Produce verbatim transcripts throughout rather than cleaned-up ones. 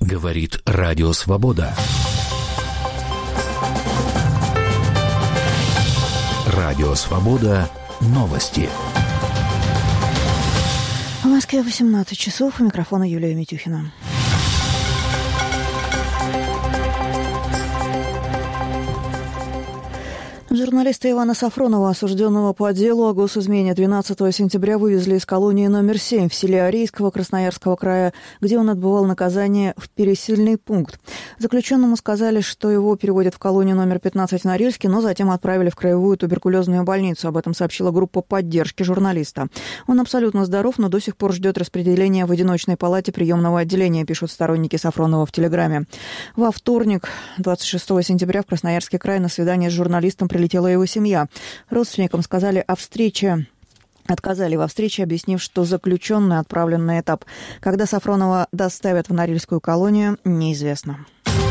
Говорит Радио Свобода. Радио Свобода. Новости. В Москве восемнадцать часов. У микрофона Юлия Митюхина. Журналиста Ивана Сафронова, осужденного по делу о госизмене, двенадцатого сентября вывезли из колонии номер семь в селе Арейского Красноярского края, где он отбывал наказание, в пересыльный пункт. Заключенному сказали, что его переводят в колонию номер пятнадцать в Норильске, но затем отправили в краевую туберкулезную больницу. Об этом сообщила группа поддержки журналиста. Он абсолютно здоров, но до сих пор ждет распределения в одиночной палате приемного отделения, пишут сторонники Сафронова в Телеграме. Во вторник, двадцать шестого сентября, в Красноярский край на свидание с журналистом прилетела его семья. Родственникам сказали о встрече, отказали во встрече, объяснив, что заключенный отправлен на этап. Когда Сафронова доставят в Норильскую колонию, неизвестно.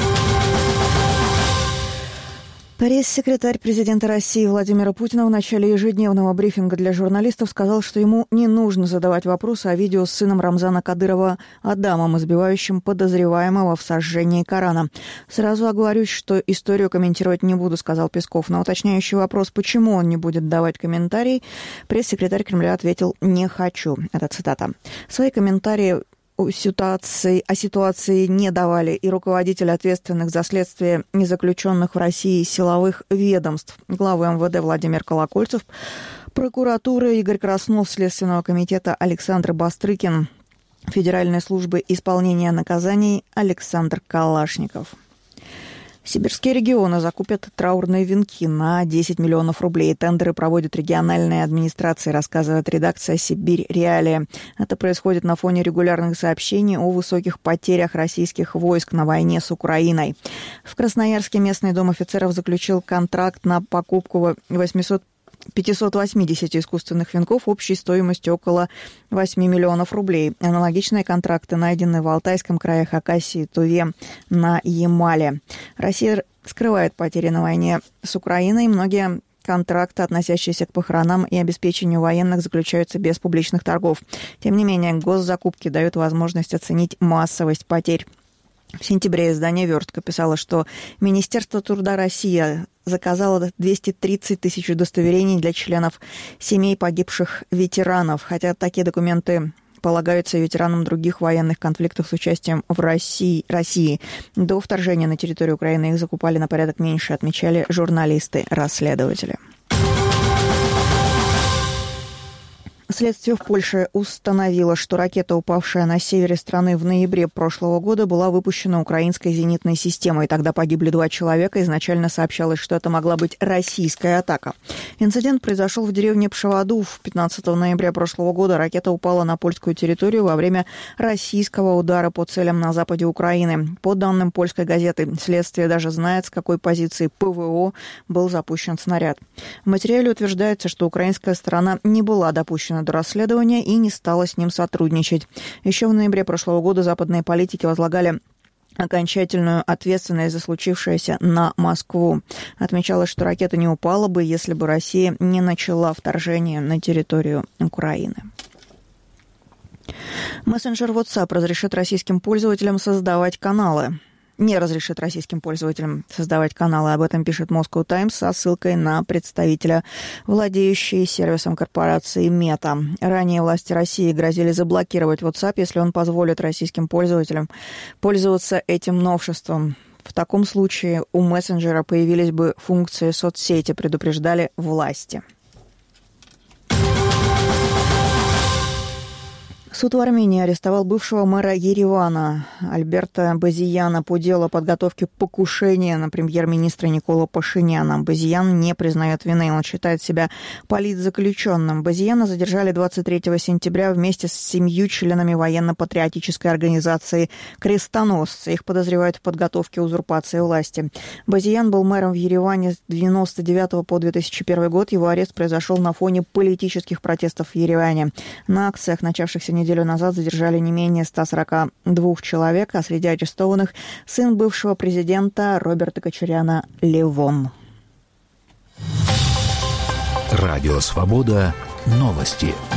Пресс-секретарь президента России Владимира Путина в начале ежедневного брифинга для журналистов сказал, что ему не нужно задавать вопросы о видео с сыном Рамзана Кадырова Адамом, избивающим подозреваемого в сожжении Корана. «Сразу оговорюсь, что историю комментировать не буду», — сказал Песков. На уточняющий вопрос, почему он не будет давать комментарий, пресс-секретарь Кремля ответил: «Не хочу». Это цитата. Свои комментарии О ситуации, о ситуации не давали и руководители ответственных за следствие незаключенных в России силовых ведомств. Главы эм вэ дэ Владимир Колокольцев, прокуратура Игорь Краснов, Следственного комитета Александр Бастрыкин, Федеральной службы исполнения наказаний Александр Калашников. Сибирские регионы закупят траурные венки на десять миллионов рублей. Тендеры проводят региональные администрации, рассказывает редакция «Сибирь Реалия». Это происходит на фоне регулярных сообщений о высоких потерях российских войск на войне с Украиной. В Красноярске местный дом офицеров заключил контракт на покупку восьмисот пятьсот восемьдесят искусственных венков общей стоимостью около восемь миллионов рублей. Аналогичные контракты найдены в Алтайском крае, Хакасии, Туве, на Ямале. Россия скрывает потери на войне с Украиной. Многие контракты, относящиеся к похоронам и обеспечению военных, заключаются без публичных торгов. Тем не менее, госзакупки дают возможность оценить массовость потерь. В сентябре издание «Верстка» писало, что Министерство труда России заказало двести тридцать тысяч удостоверений для членов семей погибших ветеранов, хотя такие документы полагаются ветеранам других военных конфликтов с участием в России. России. До вторжения на территорию Украины их закупали на порядок меньше, отмечали журналисты-расследователи. Следствие в Польше установило, что ракета, упавшая на севере страны в ноябре прошлого года, была выпущена украинской зенитной системой. Тогда погибли два человека. Изначально сообщалось, что это могла быть российская атака. Инцидент произошел в деревне Пшеводув. пятнадцатого ноября прошлого года ракета упала на польскую территорию во время российского удара по целям на западе Украины. По данным польской газеты, следствие даже знает, с какой позиции ПВО был запущен снаряд. В материале утверждается, что украинская сторона не была допущена до расследования и не стала с ним сотрудничать. Еще в ноябре прошлого года западные политики возлагали окончательную ответственность за случившееся на Москву. Отмечалось, что ракета не упала бы, если бы Россия не начала вторжение на территорию Украины. Мессенджер WhatsApp разрешит российским пользователям создавать каналы. Не разрешит российским пользователям создавать каналы. Об этом пишет Moscow Times со ссылкой на представителя, владеющей сервисом корпорации Meta. Ранее власти России грозили заблокировать WhatsApp, если он позволит российским пользователям пользоваться этим новшеством. В таком случае у мессенджера появились бы функции соцсети, предупреждали власти. Суд в Армении арестовал бывшего мэра Еревана Альберта Базияна по делу о подготовке покушения на премьер-министра Николу Пашиняна. Базиян не признает вины, он считает себя политзаключенным. Базияна задержали двадцать третьего сентября вместе с семью членами военно-патриотической организации «Крестоносцы». Их подозревают в подготовке узурпации власти. Базиян был мэром в Ереване с девяносто девятого по две тысячи первый год. Его арест произошел на фоне политических протестов в Ереване. На акциях, начавшихся неделю назад, задержали не менее ста сорока двух человек, а среди арестованных сын бывшего президента Роберта Кочуряна Левон. Радио «Свобода». Новости.